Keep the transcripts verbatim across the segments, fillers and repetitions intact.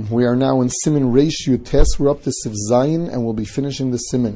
We are now in Siman Reish Yutes. We're up to Siv Zayin, and we'll be finishing the Siman.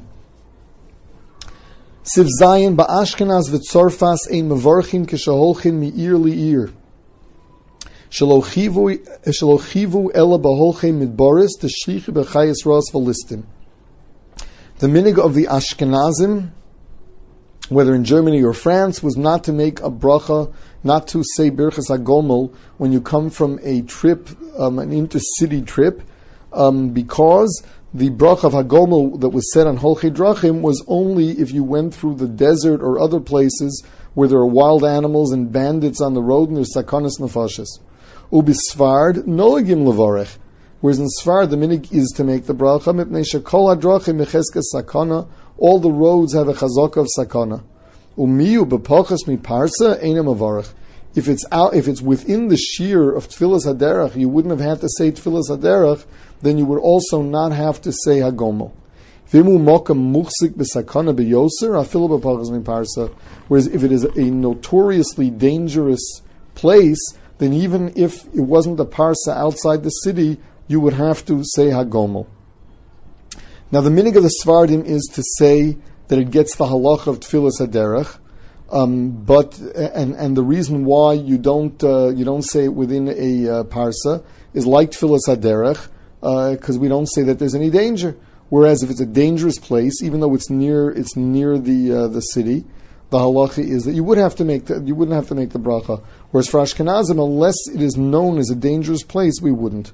Siv Zayin ba'Ashkenaz v'Tzorfas ein mevarchin kishaholchin mi'ir li'ir. Shelo chivu ela b'holchin midboris t'shrichi b'chayis ras v'listim. The minig of the Ashkenazim, whether in Germany or France, was not to make a bracha, not to say Birchas HaGomel when you come from a trip, um, an intercity trip, um, because the bracha of HaGomel that was said on Holchei Drachim was only if you went through the desert or other places where there are wild animals and bandits on the road and there's sakanas nefashis. Ubisfard noegim levarech. Whereas in Sfard the minig is to make the bracha mipnei shekol hadrachim mecheskes sakana. All the roads have a chazaka of sakana. Umiyu b'pachas mi parsa einem avarach. If it's out, if it's within the shear of tfilas haderach, you wouldn't have had to say tfilas haderach. Then you would also not have to say hagomel. V'imu mokam muchzik b'sakana b'yoser afilu b'pachas mi parsa. Whereas if it is a notoriously dangerous place, then even if it wasn't a parsa outside the city, you would have to say hagomel. Now the minig of the Svardim is to say that it gets the halach of tfilas haderech, um, but and and the reason why you don't uh, you don't say it within a uh, parsa is like tfilas haderech, because uh, we don't say that there's any danger. Whereas if it's a dangerous place, even though it's near it's near the uh, the city, the halacha is that you would have to make the, you wouldn't have to make the bracha. Whereas for Ashkenazim, unless it is known as a dangerous place, we wouldn't.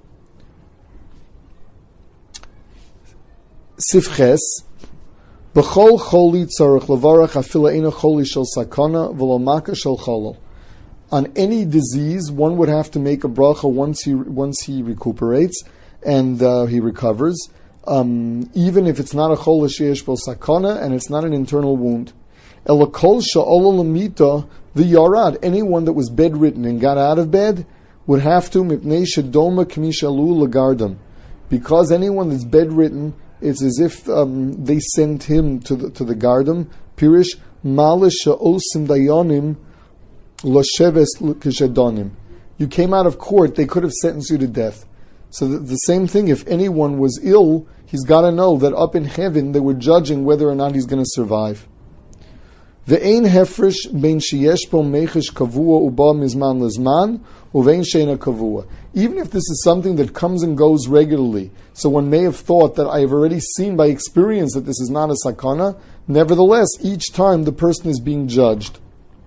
Sifches, b'chol choli tzarech levarach afila eina choli shel sakana v'lo maka shel cholol. On any disease, one would have to make a bracha once he once he recuperates and uh, he recovers, um, even if it's not a chol sheyesh b'o sakana and it's not an internal wound. Elakol sha'olo lemita v'yarad. Anyone that was bedridden and got out of bed would have to mipnei shedoma k'mishalu legardam, because anyone that's bedridden, it's as if um, they sent him to the to the Gardam. Pirish malish sha'osim dayanim losheves kishadonim. You came out of court; they could have sentenced you to death. So the, the same thing. If anyone was ill, he's got to know that up in heaven they were judging whether or not he's going to survive. Ve'ein hefresh bein sheyesh bo mechish kavua uba mizman lezman uvein sheina kavua. Even if this is something that comes and goes regularly, so one may have thought that I have already seen by experience that this is not a sakana, nevertheless, each time the person is being judged.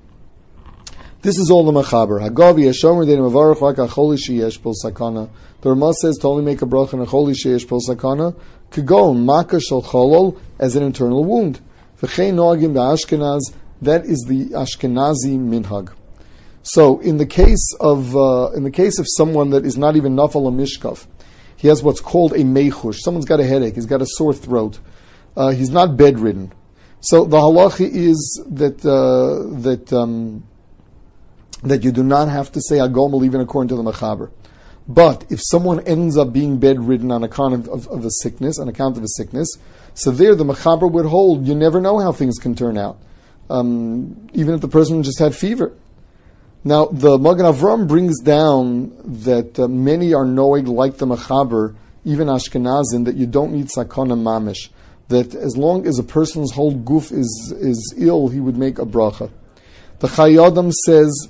This is all the machaber. Hagavi Hashomer dein mavarach like a choli sheyesh pol sakana. The Ramah says to only make a bracha and a choli sheyesh pol sakana, kagon maka shel cholol, as an internal wound. V'chein noagim ba'Ashkenaz, that is the Ashkenazi minhag. So, in the case of uh, in the case of someone that is not even nafal mishkaf, he has what's called a meichush. Someone's got a headache. He's got a sore throat. Uh, he's not bedridden. So the halacha is that uh, that um, that you do not have to say agomel even according to the mechaber. But if someone ends up being bedridden on account of, of, of a sickness, on account of a sickness, so there the mechaber would hold. You never know how things can turn out, um, even if the person just had fever. Now, the Magen Avram brings down that uh, many are noeg like the Mechaber, even Ashkenazim, that you don't need sakana mamish. That as long as a person's whole guf is is ill, he would make a bracha. The Chayadam says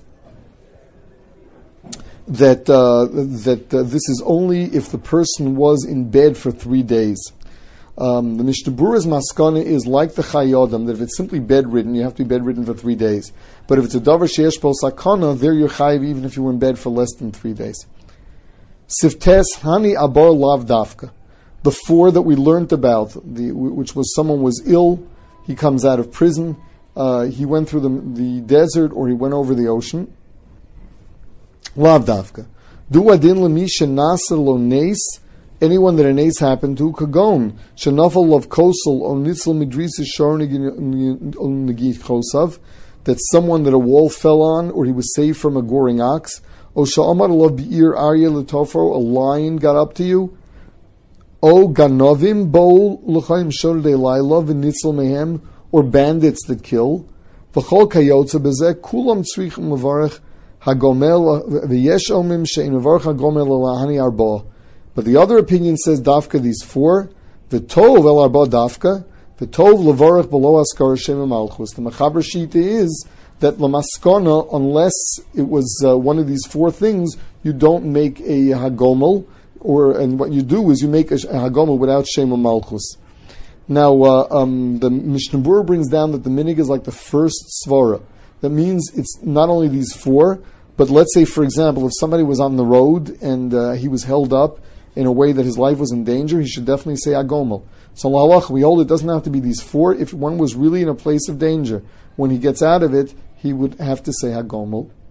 that uh, that uh, this is only if the person was in bed for three days. Um, the Mishnah Berurah's maskana is like the Chayadam, that if it's simply bedridden, you have to be bedridden for three days. But if it's a davar sheyesh b'o sakana, there you're chayiv even if you were in bed for less than three days. Siftes hani abar lav dafka. The four that we learned about, the, which was someone was ill, he comes out of prison, uh, he went through the, the desert, or he went over the ocean. Lav dafka. Du adin lemi shenasar lo neis. Anyone that a nace happened to, kagon, shenafal of kosel, or nitzel midrisis sharnig on negit chosav, that someone that a wall fell on, or he was saved from a goring ox, o sha'amar lov bi'ir arya letofro, a lion got up to you, o ganovim bol l'chaim shordei laila v'nitzel mehem, or bandits that kill, v'chol kayotza bezeh kulam tzrichim levarech hagomel v'yesh omim she'in levarech hagomel l'lahani arba. But the other opinion says dafka these four. V'tov el arba dafka. V'tov levarach below askar Shem Malchus. The Mechaber Shita is that lamaskana, unless it was uh, one of these four things, you don't make a hagomel, or and what you do is you make a, a hagomel without Shem Malchus. Now, uh, um, the Mishnah Berurah brings down that the minig is like the first svara. That means it's not only these four, but let's say, for example, if somebody was on the road and uh, he was held up in a way that his life was in danger, he should definitely say agomel. So, halach, we hold it doesn't have to be these four. If one was really in a place of danger, when he gets out of it, he would have to say hagomel.